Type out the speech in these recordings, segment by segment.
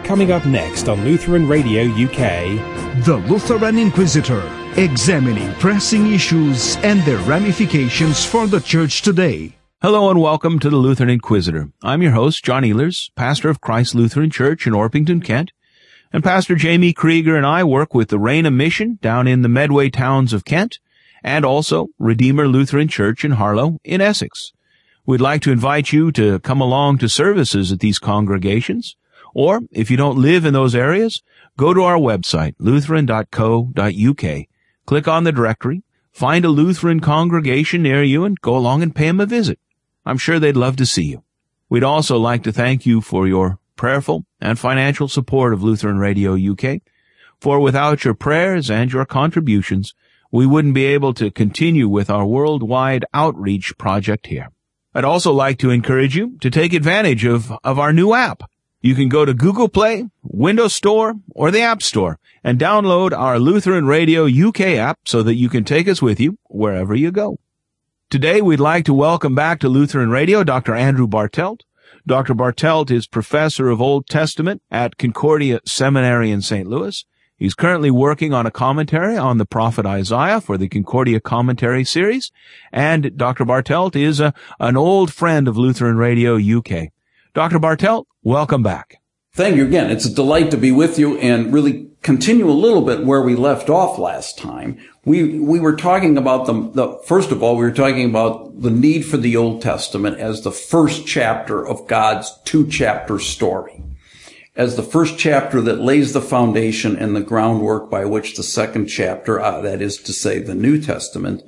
Coming up next on Lutheran Radio UK, The Lutheran Inquisitor, examining pressing issues and their ramifications for the Church today. Hello and welcome to the Lutheran Inquisitor. I'm your host, John Ehlers, pastor of Christ Lutheran Church in Orpington, Kent. And Pastor Jamie Krieger and I work with the Reina Mission down in the Medway towns of Kent, and also Redeemer Lutheran Church in Harlow in Essex. We'd like to invite you to come along to services at these congregations, or if you don't live in those areas, go to our website, lutheran.co.uk, click on the directory, find a Lutheran congregation near you, and go along and pay them a visit. I'm sure they'd love to see you. We'd also like to thank you for your prayerful and financial support of Lutheran Radio UK, for without your prayers and your contributions, we wouldn't be able to continue with our worldwide outreach project here. I'd also like to encourage you to take advantage of our new app. You can go to Google Play, Windows Store, or the App Store and download our Lutheran Radio UK app so that you can take us with you wherever you go. Today, we'd like to welcome back to Lutheran Radio Dr. Andrew Bartelt. Dr. Bartelt is professor of Old Testament at Concordia Seminary in St. Louis. He's currently working on a commentary on the prophet Isaiah for the Concordia Commentary series. And Dr. Bartelt is an old friend of Lutheran Radio UK. Dr. Bartelt, welcome back. Thank you again. It's a delight to be with you and really continue a little bit where we left off last time. We were talking about first of all, we were talking about the need for the Old Testament as the first chapter of God's two-chapter story, as the first chapter that lays the foundation and the groundwork by which the second chapter, that is to say the New Testament,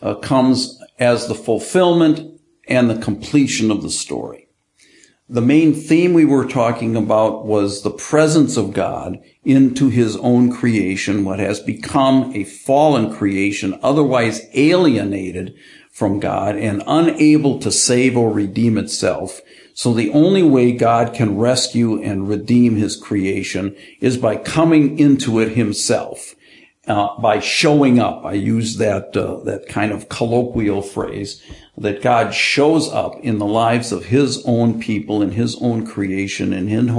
comes as the fulfillment and the completion of the story. The main theme we were talking about was the presence of God into his own creation, what has become a fallen creation, otherwise alienated from God and unable to save or redeem itself. So the only way God can rescue and redeem his creation is by coming into it himself, by showing up. I use that kind of colloquial phrase, that God shows up in the lives of his own people, in his own creation, and in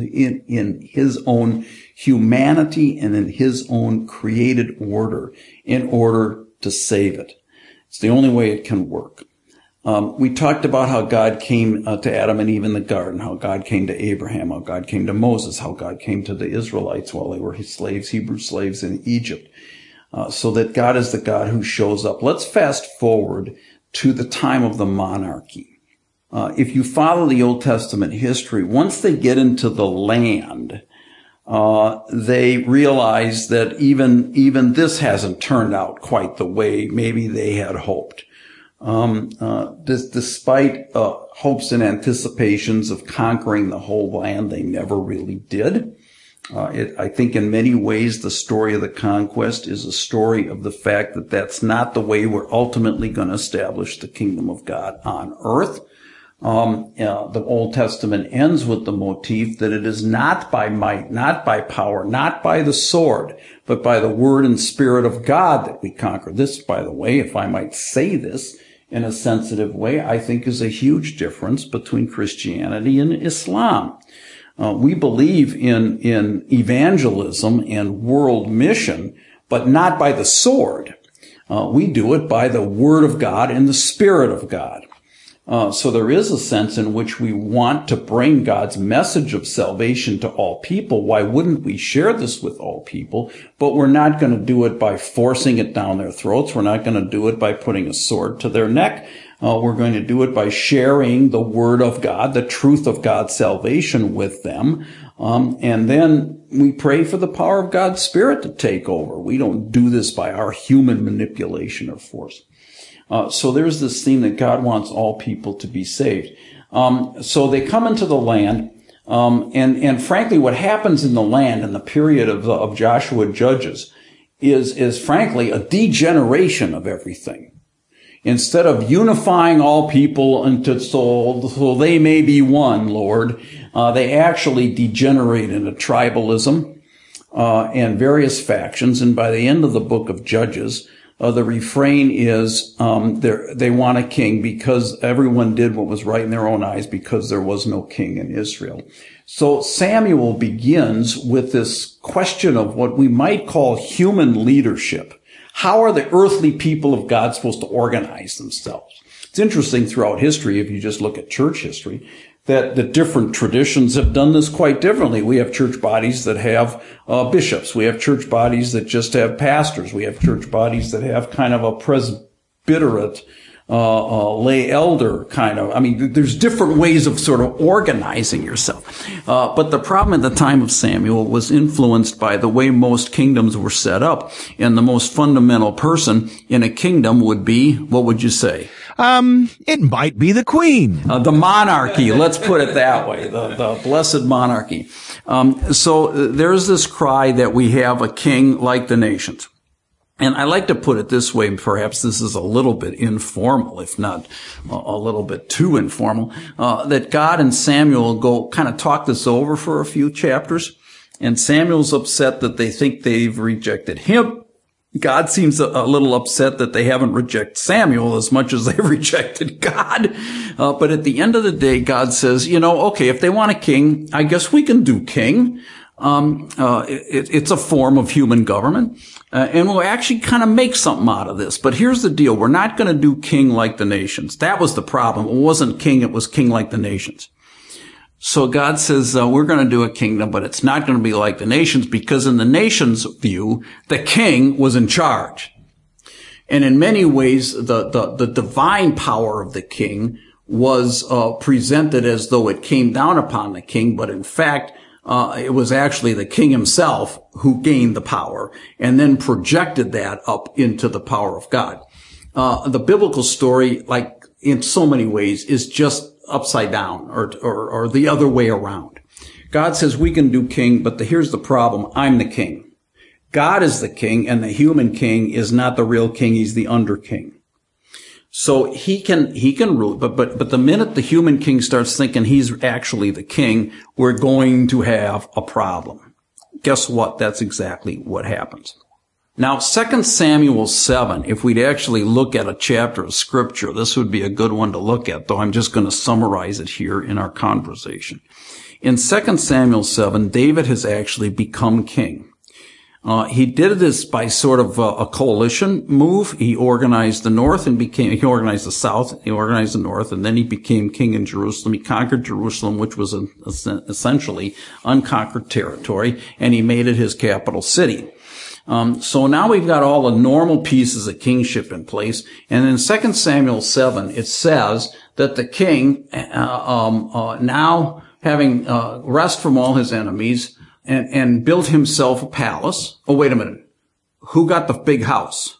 his own humanity and in his own created order in order to save it. It's the only way it can work. We talked about how God came to Adam and Eve in the garden, how God came to Abraham, how God came to Moses, how God came to the Israelites while they were his slaves, Hebrew slaves in Egypt, so that God is the God who shows up. Let's fast forward to the time of the monarchy. If you follow the Old Testament history, once they get into the land, they realize that even this hasn't turned out quite the way maybe they had hoped. Despite hopes and anticipations of conquering the whole land, they never really did. I think in many ways the story of the conquest is a story of the fact that that's not the way we're ultimately going to establish the kingdom of God on earth. The Old Testament ends with the motif that it is not by might, not by power, not by the sword, but by the word and spirit of God that we conquer. This, by the way, if I might say this in a sensitive way, I think is a huge difference between Christianity and Islam. We believe in evangelism and world mission, but not by the sword. We do it by the word of God and the spirit of God. So there is a sense in which we want to bring God's message of salvation to all people. Why wouldn't we share this with all people? But we're not going to do it by forcing it down their throats. We're not going to do it by putting a sword to their neck. We're going to do it by sharing the word of God, the truth of God's salvation with them. And then we pray for the power of God's Spirit to take over. We don't do this by our human manipulation or force. So there's this theme that God wants all people to be saved. So they come into the land, and frankly, what happens in the land in the period of Joshua Judges is frankly a degeneration of everything. Instead of unifying all people into so they may be one, Lord, they actually degenerate into tribalism and various factions. And by the end of the book of Judges, The refrain is, they want a king because everyone did what was right in their own eyes because there was no king in Israel. So Samuel begins with this question of what we might call human leadership. How are the earthly people of God supposed to organize themselves? It's interesting throughout history, if you just look at church history, that the different traditions have done this quite differently. We have church bodies that have bishops. We have church bodies that just have pastors. We have church bodies that have kind of a presbyterate, lay elder kind of. I mean, there's different ways of sort of organizing yourself. But the problem at the time of Samuel was influenced by the way most kingdoms were set up. And the most fundamental person in a kingdom would be, what would you say? It might be the queen. The monarchy, let's put it that way, the blessed monarchy. So there's this cry that we have a king like the nations. And I like to put it this way, perhaps this is a little bit informal, if not a little bit too informal, that God and Samuel go kind of talk this over for a few chapters. And Samuel's upset that they think they've rejected him. God seems a little upset that they haven't rejected Samuel as much as they've rejected God. But at the end of the day, God says, okay, if they want a king, I guess we can do king. It's a form of human government. And we'll actually kind of make something out of this. But here's the deal. We're not going to do king like the nations. That was the problem. It wasn't king. It was king like the nations. So God says, we're going to do a kingdom, but it's not going to be like the nations, because in the nations' view, the king was in charge. And in many ways, the divine power of the king was presented as though it came down upon the king, but in fact, it was actually the king himself who gained the power and then projected that up into the power of God. The biblical story, like in so many ways, is just upside down or the other way around. God says we can do king, but here's the problem. I'm the king. God is the king, and the human king is not the real king. He's the under king. So he can rule, but the minute the human king starts thinking he's actually the king, we're going to have a problem. Guess what? That's exactly what happens. Now, 2 Samuel 7, if we'd actually look at a chapter of scripture, this would be a good one to look at, though I'm just going to summarize it here in our conversation. In 2 Samuel 7, David has actually become king. He did this by sort of a coalition move. He organized the north and he organized the south, he organized the north, and then he became king in Jerusalem. He conquered Jerusalem, which was essentially unconquered territory, and he made it his capital city. So now we've got all the normal pieces of kingship in place. And in 2 Samuel 7, it says that the king, now having, rest from all his enemies and built himself a palace. Oh, wait a minute. Who got the big house?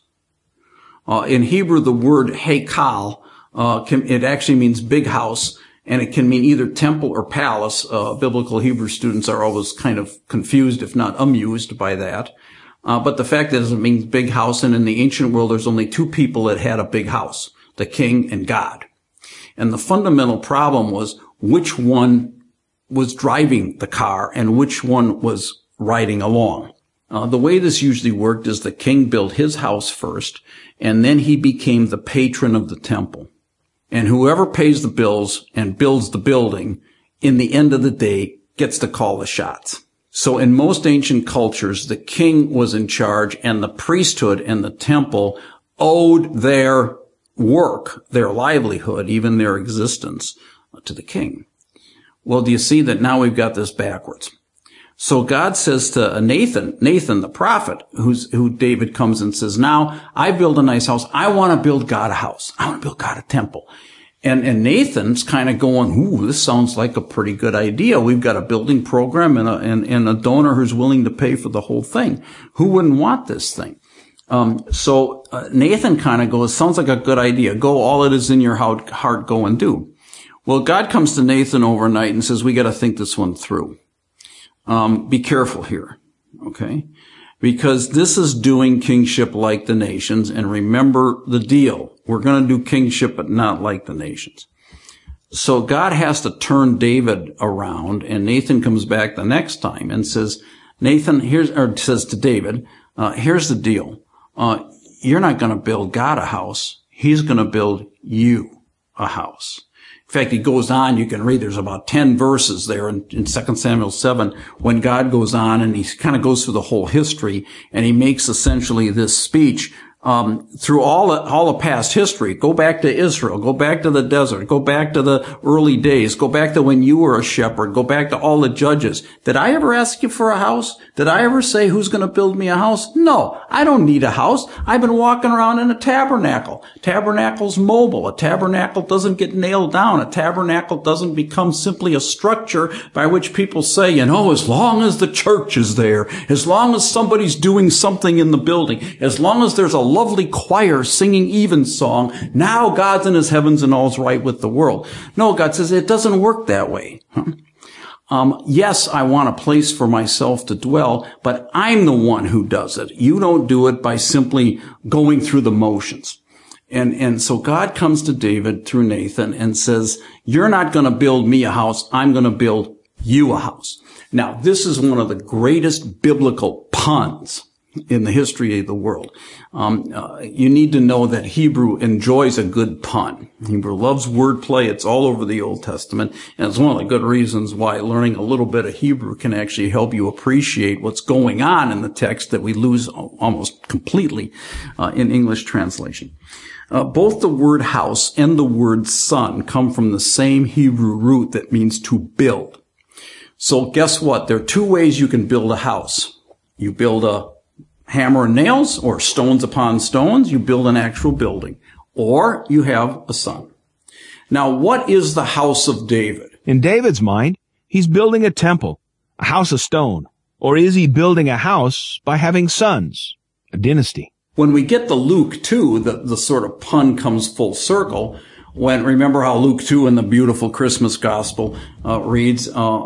In Hebrew, the word heikal, it actually means big house. And it can mean either temple or palace. Biblical Hebrew students are always kind of confused, if not amused by that. But the fact is, it means big house, and in the ancient world, there's only two people that had a big house, the king and God. And the fundamental problem was which one was driving the car and which one was riding along. The way this usually worked is the king built his house first, and then he became the patron of the temple. And whoever pays the bills and builds the building, in the end of the day, gets to call the shots. So in most ancient cultures, the king was in charge, and the priesthood and the temple owed their work, their livelihood, even their existence, to the king. Well, do you see that now we've got this backwards? So God says to Nathan the prophet, who David comes and says, now I build a nice house. I want to build God a house. I want to build God a temple. And Nathan's kind of going, ooh, this sounds like a pretty good idea. We've got a building program and a donor who's willing to pay for the whole thing. Who wouldn't want this thing? So Nathan kind of goes, sounds like a good idea. Go, all it is in your heart, go and do. Well, God comes to Nathan overnight and says, we got to think this one through. Be careful here, okay? Because this is doing kingship like the nations, and remember the deal. We're going to do kingship, but not like the nations. So God has to turn David around, and Nathan comes back the next time and says, says to David, here's the deal. you're not going to build God a house. He's going to build you a house. In fact, he goes on, you can read, there's about 10 verses there in 2 Samuel 7, when God goes on and he kind of goes through the whole history, and he makes essentially this speech through all the past history. Go back to Israel, go back to the desert, go back to the early days, go back to when you were a shepherd, go back to all the judges. Did I ever ask you for a house? Did I ever say who's going to build me a house? No, I don't need a house. I've been walking around in a tabernacle. Tabernacle's mobile. A tabernacle doesn't get nailed down. A tabernacle doesn't become simply a structure by which people say, as long as the church is there, as long as somebody's doing something in the building, as long as there's a lovely choir singing evensong, now God's in his heavens and all's right with the world. No, God says it doesn't work that way. Yes, I want a place for myself to dwell, but I'm the one who does it. You don't do it by simply going through the motions. And so God comes to David through Nathan and says, you're not going to build me a house. I'm going to build you a house. Now, this is one of the greatest biblical puns in the history of the world. You need to know that Hebrew enjoys a good pun. Hebrew loves wordplay. It's all over the Old Testament. And it's one of the good reasons why learning a little bit of Hebrew can actually help you appreciate what's going on in the text that we lose almost completely in English translation. Both the word house and the word son come from the same Hebrew root that means to build. So guess what? There are two ways you can build a house. You build a hammer and nails, or stones upon stones. You build an actual building, or you have a son. Now, what is the house of David? In David's mind, he's building a temple, a house of stone. Or is he building a house by having sons, a dynasty? When we get to Luke 2, the sort of pun comes full circle. Remember how Luke 2 in the beautiful Christmas gospel reads,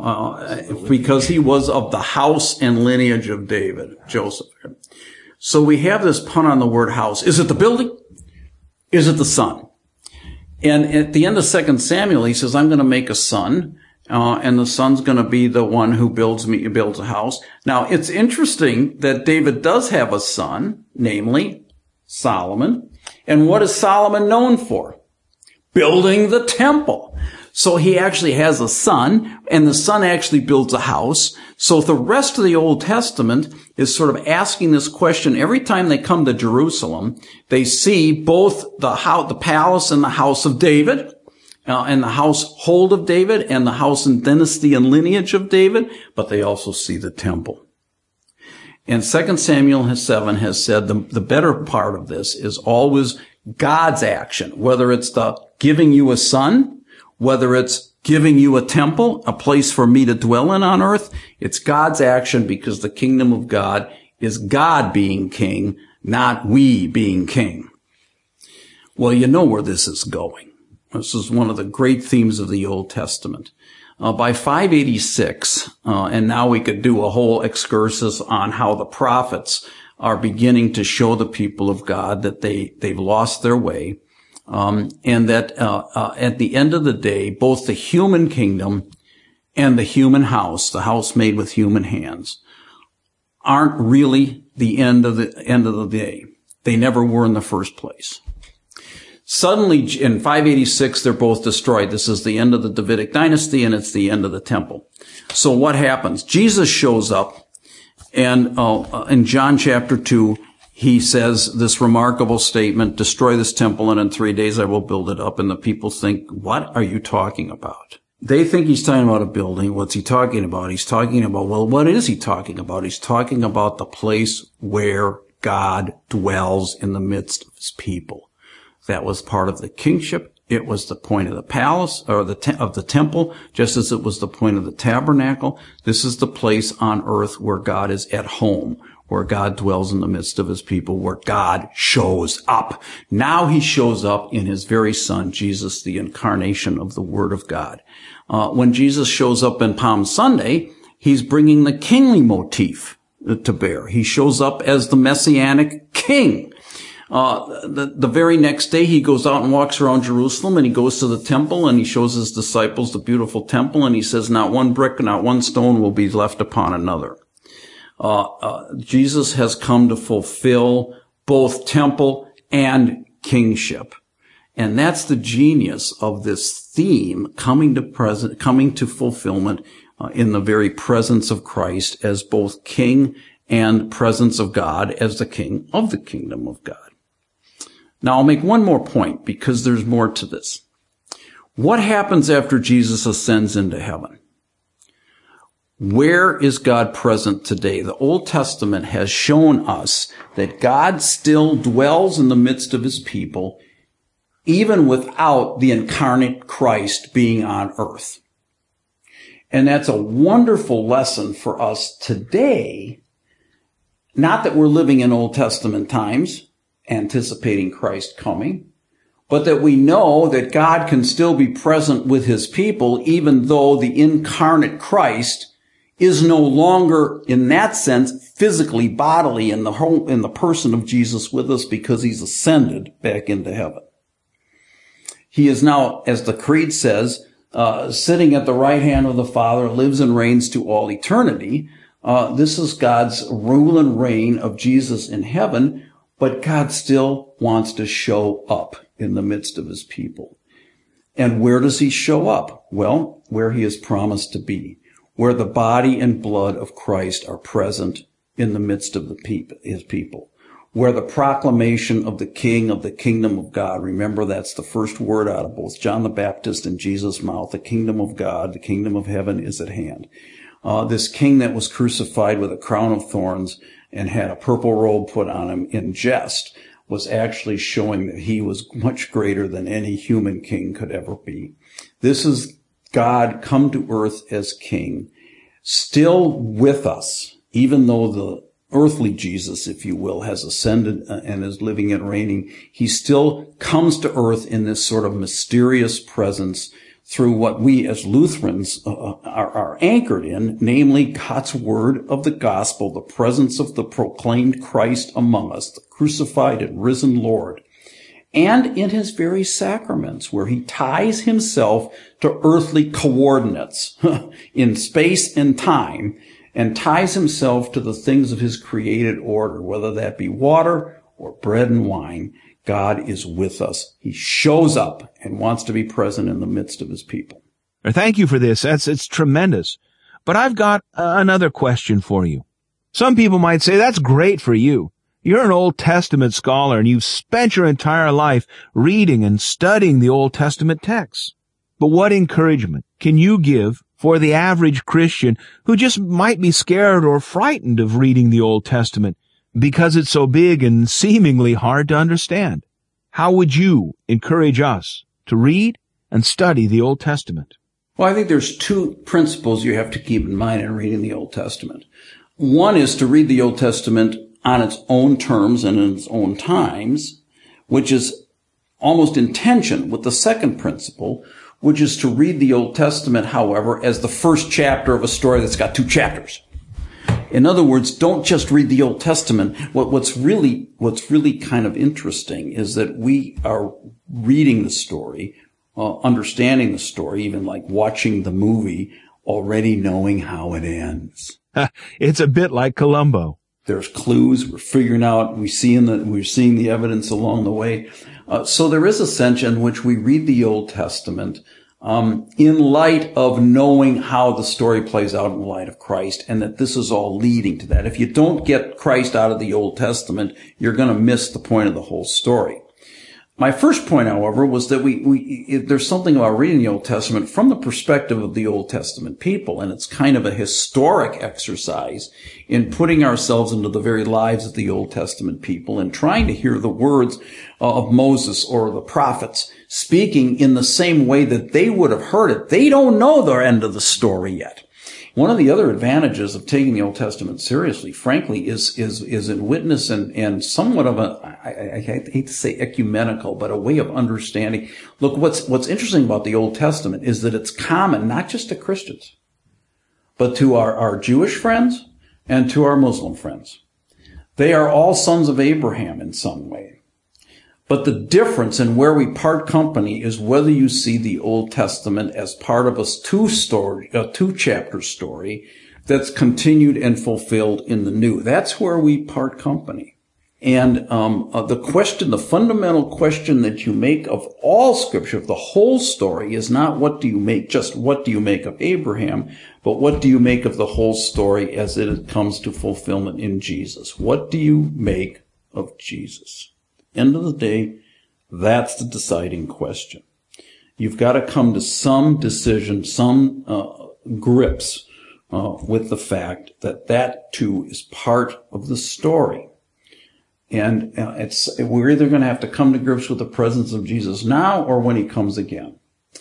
because he was of the house and lineage of David, Joseph. So we have this pun on the word house. Is it the building? Is it the son? And at the end of 2 Samuel, he says, I'm going to make a son, and the son's going to be the one who builds a house. Now, it's interesting that David does have a son, namely Solomon. And what is Solomon known for? Building the temple. So he actually has a son, and the son actually builds a house. So the rest of the Old Testament is sort of asking this question. Every time they come to Jerusalem, they see both the palace and the house of David, and the household of David, and the house and dynasty and lineage of David, but they also see the temple. And 2 Samuel 7 has said the better part of this is always God's action, whether it's the giving you a son, whether it's giving you a temple, a place for me to dwell in on earth. It's God's action, because the kingdom of God is God being king, not we being king. Well, you know where this is going. This is one of the great themes of the Old Testament. By 586, and now we could do a whole excursus on how the prophets are beginning to show the people of God that they've lost their way, and that at the end of the day, both the human kingdom and the human house, the house made with human hands, aren't really the end of the day. They never were in the first place. Suddenly, in 586, they're both destroyed. This is the end of the Davidic dynasty, and it's the end of the temple. So what happens? Jesus shows up, and in John chapter 2, he says this remarkable statement, destroy this temple, and in 3 days I will build it up. And the people think, what are you talking about? They think he's talking about a building. What's he talking about? He's talking about, well, what is he talking about? He's talking about the place where God dwells in the midst of his people. That was part of the kingship. It was the point of the palace, or of the temple, just as it was the point of the tabernacle. This is the place on earth where God is at home, where God dwells in the midst of his people, where God shows up. Now he shows up in his very son, Jesus, the incarnation of the Word of God. When Jesus shows up in Palm Sunday, he's bringing the kingly motif to bear. He shows up as the messianic king. The very next day, he goes out and walks around Jerusalem, and he goes to the temple, and he shows his disciples the beautiful temple, and he says, not one brick, not one stone will be left upon another. Jesus has come to fulfill both temple and kingship. And that's the genius of this theme coming to fulfillment in the very presence of Christ as both king and presence of God as the king of the kingdom of God. Now I'll make one more point because there's more to this. What happens after Jesus ascends into heaven? Where is God present today? The Old Testament has shown us that God still dwells in the midst of his people, even without the incarnate Christ being on earth. And that's a wonderful lesson for us today. Not that we're living in Old Testament times, anticipating Christ coming, but that we know that God can still be present with his people, even though the incarnate Christ is no longer, in that sense, physically, bodily in the person of Jesus with us because he's ascended back into heaven. He is now, as the Creed says, sitting at the right hand of the Father, lives and reigns to all eternity. This is God's rule and reign of Jesus in heaven, but God still wants to show up in the midst of his people. And where does he show up? Well, where he has promised to be, where the body and blood of Christ are present in the midst of his people, where the proclamation of the King of the kingdom of God, remember that's the first word out of both John the Baptist and Jesus' mouth, the kingdom of God, the kingdom of heaven is at hand. This king that was crucified with a crown of thorns and had a purple robe put on him in jest was actually showing that he was much greater than any human king could ever be. This is God come to earth as king, still with us, even though the earthly Jesus, if you will, has ascended and is living and reigning. He still comes to earth in this sort of mysterious presence through what we as Lutherans are anchored in, namely God's word of the gospel, the presence of the proclaimed Christ among us, the crucified and risen Lord, and in his very sacraments, where he ties himself to earthly coordinates in space and time, and ties himself to the things of his created order, whether that be water or bread and wine. God is with us. He shows up and wants to be present in the midst of his people. Thank you for this. It's tremendous. But I've got another question for you. Some people might say, that's great for you. You're an Old Testament scholar and you've spent your entire life reading and studying the Old Testament texts. But what encouragement can you give for the average Christian who just might be scared or frightened of reading the Old Testament because it's so big and seemingly hard to understand? How would you encourage us to read and study the Old Testament? Well, I think there's two principles you have to keep in mind in reading the Old Testament. One is to read the Old Testament on its own terms and in its own times, which is almost in tension with the second principle, which is to read the Old Testament, however, as the first chapter of a story that's got two chapters. In other words, don't just read the Old Testament. What's really kind of interesting is that we are reading the story, understanding the story, even like watching the movie, already knowing how it ends. It's a bit like Columbo. There's clues we're figuring out. We're seeing the evidence along the way. So there is a sense in which we read the Old Testament in light of knowing how the story plays out in the light of Christ, and that this is all leading to that. If you don't get Christ out of the Old Testament, you're going to miss the point of the whole story. My first point, however, was that there's something about reading the Old Testament from the perspective of the Old Testament people, and it's kind of a historic exercise in putting ourselves into the very lives of the Old Testament people and trying to hear the words of Moses or the prophets speaking in the same way that they would have heard it. They don't know the end of the story yet. One of the other advantages of taking the Old Testament seriously, frankly, is in witness and somewhat of I hate to say ecumenical, but a way of understanding. Look, what's interesting about the Old Testament is that it's common not just to Christians, but to our Jewish friends and to our Muslim friends. They are all sons of Abraham in some way. But the difference in where we part company is whether you see the Old Testament as part of a two-chapter story that's continued and fulfilled in the New. That's where we part company. And the fundamental question that you make of all Scripture, of the whole story, is not what do you make of Abraham, but what do you make of the whole story as it comes to fulfillment in Jesus? What do you make of Jesus? End of the day, that's the deciding question. You've got to come to some decision, some grips with the fact that too is part of the story. And we're either going to have to come to grips with the presence of Jesus now or when he comes again.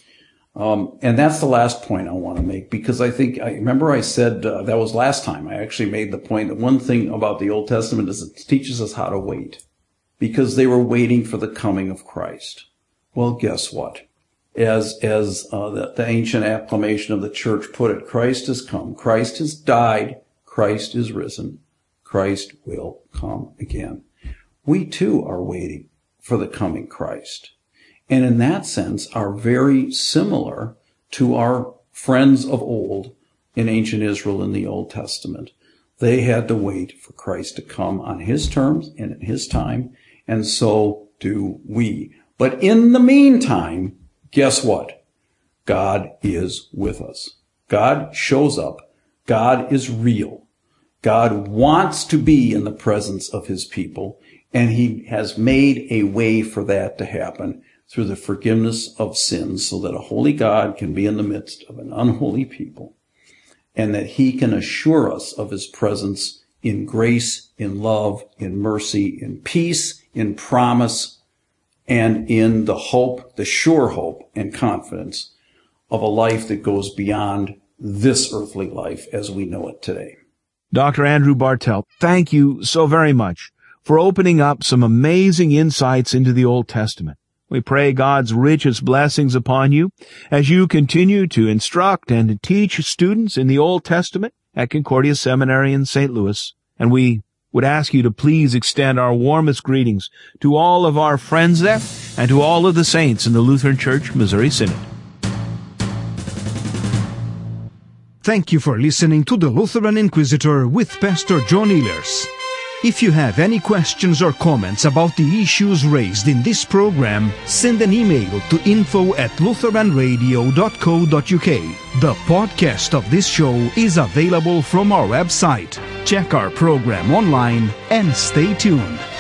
And that's the last point I want to make, because I remember I said, that was last time, I actually made the point that one thing about the Old Testament is it teaches us how to wait, because they were waiting for the coming of Christ. Well, guess what? As the ancient acclamation of the church put it, Christ has come, Christ has died, Christ is risen, Christ will come again. We too are waiting for the coming Christ. And in that sense are very similar to our friends of old in ancient Israel in the Old Testament. They had to wait for Christ to come on his terms and in his time, and so do we. But in the meantime, guess what? God is with us. God shows up. God is real. God wants to be in the presence of his people, and he has made a way for that to happen through the forgiveness of sins, so that a holy God can be in the midst of an unholy people, and that he can assure us of his presence in grace, in love, in mercy, in peace, in promise, and in the hope, the sure hope and confidence of a life that goes beyond this earthly life as we know it today. Dr. Andrew Bartelt, thank you so very much for opening up some amazing insights into the Old Testament. We pray God's richest blessings upon you as you continue to instruct and teach students in the Old Testament at Concordia Seminary in St. Louis. And we would ask you to please extend our warmest greetings to all of our friends there and to all of the saints in the Lutheran Church Missouri Synod. Thank you for listening to the Lutheran Inquisitor with Pastor John Ehlers. If you have any questions or comments about the issues raised in this program, send an email to info@lutheranradio.co.uk. The podcast of this show is available from our website. Check our program online and stay tuned.